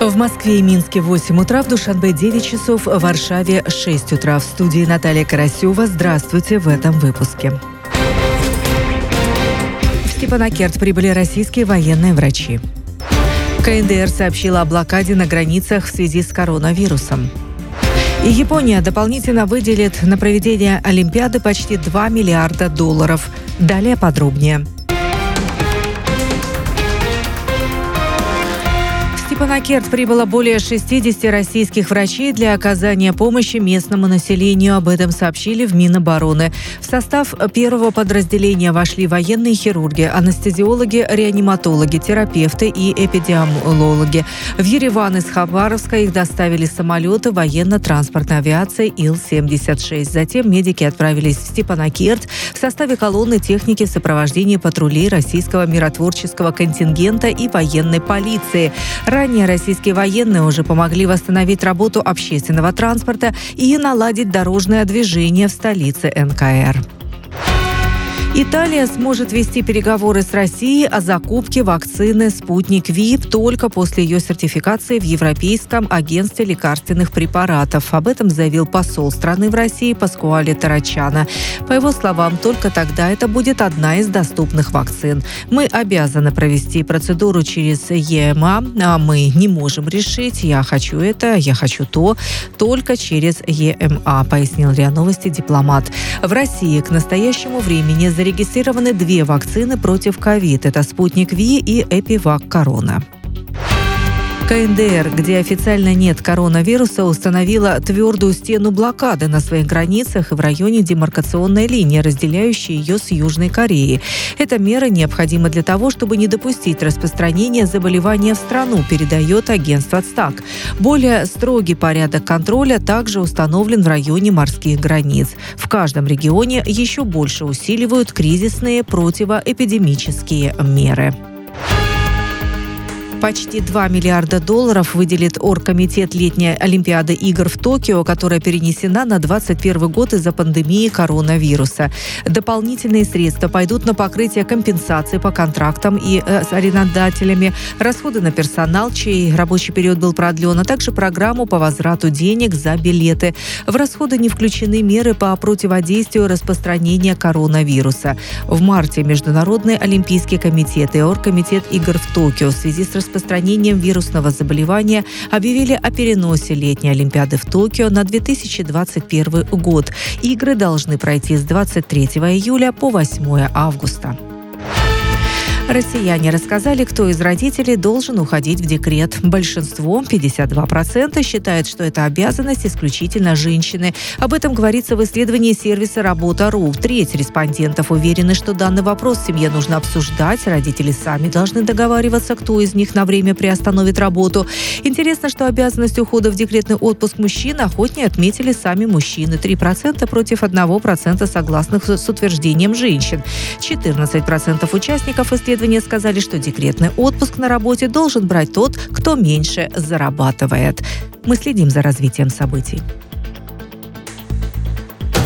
В Москве и Минске 8 утра, в Душанбе 9 часов, в Варшаве 6 утра. В студии Наталья Карасева. Здравствуйте в этом выпуске. В Степанакерт прибыли российские военные врачи. КНДР сообщила о блокаде на границах в связи с коронавирусом. И Япония дополнительно выделит на проведение Олимпиады почти $2 миллиарда. Далее подробнее. В Степанакерт прибыло более 60 российских врачей для оказания помощи местному населению. Об этом сообщили в Минобороны. В состав первого подразделения вошли военные хирурги, анестезиологи, реаниматологи, терапевты и эпидемиологи. В Ереван из Хабаровска их доставили самолеты военно-транспортной авиации Ил-76. Затем медики отправились в Степанакерт в составе колонны техники сопровождения патрулей российского миротворческого контингента и военной полиции. Ранее российские военные уже помогли восстановить работу общественного транспорта и наладить дорожное движение в столице НКР. Италия сможет вести переговоры с Россией о закупке вакцины «Спутник Ви» только после ее сертификации в Европейском агентстве лекарственных препаратов. Об этом заявил посол страны в России Паскуале Тарачано. По его словам, только тогда это будет одна из доступных вакцин. Мы обязаны провести процедуру через ЕМА, а мы не можем решить, я хочу это, я хочу то, только через ЕМА, пояснил РИА Новости дипломат. В России к настоящему времени зарегистрированы 2 вакцины против ковид. Это «Спутник Ви» и «Эпивак Корона». КНДР, где официально нет коронавируса, установила твердую стену блокады на своих границах и в районе демаркационной линии, разделяющей ее с Южной Кореей. Эта мера необходима для того, чтобы не допустить распространения заболевания в страну, передает агентство ЦТАК. Более строгий порядок контроля также установлен в районе морских границ. В каждом регионе еще больше усиливают кризисные противоэпидемические меры. Почти $2 миллиарда выделит Оргкомитет летней Олимпиады игр в Токио, которая перенесена на 2021 год из-за пандемии коронавируса. Дополнительные средства пойдут на покрытие компенсаций по контрактам и с арендодателями, расходы на персонал, чей рабочий период был продлен, а также программу по возврату денег за билеты. В расходы не включены меры по противодействию распространения коронавируса. В марте Международный олимпийский комитет и Оргкомитет игр в Токио в связи с распространением вирусного заболевания объявили о переносе летней Олимпиады в Токио на 2021 год. Игры должны пройти с 23 июля по 8 августа. Россияне рассказали, кто из родителей должен уходить в декрет. Большинство, 52%, считает, что это обязанность исключительно женщины. Об этом говорится в исследовании сервиса «Работа.ру». Треть респондентов уверены, что данный вопрос в семье нужно обсуждать. Родители сами должны договариваться, кто из них на время приостановит работу. Интересно, что обязанность ухода в декретный отпуск мужчин охотнее отметили сами мужчины. 3% против 1% согласных с утверждением женщин. 14% участников исследования сказали, что декретный отпуск на работе должен брать тот, кто меньше зарабатывает. Мы следим за развитием событий.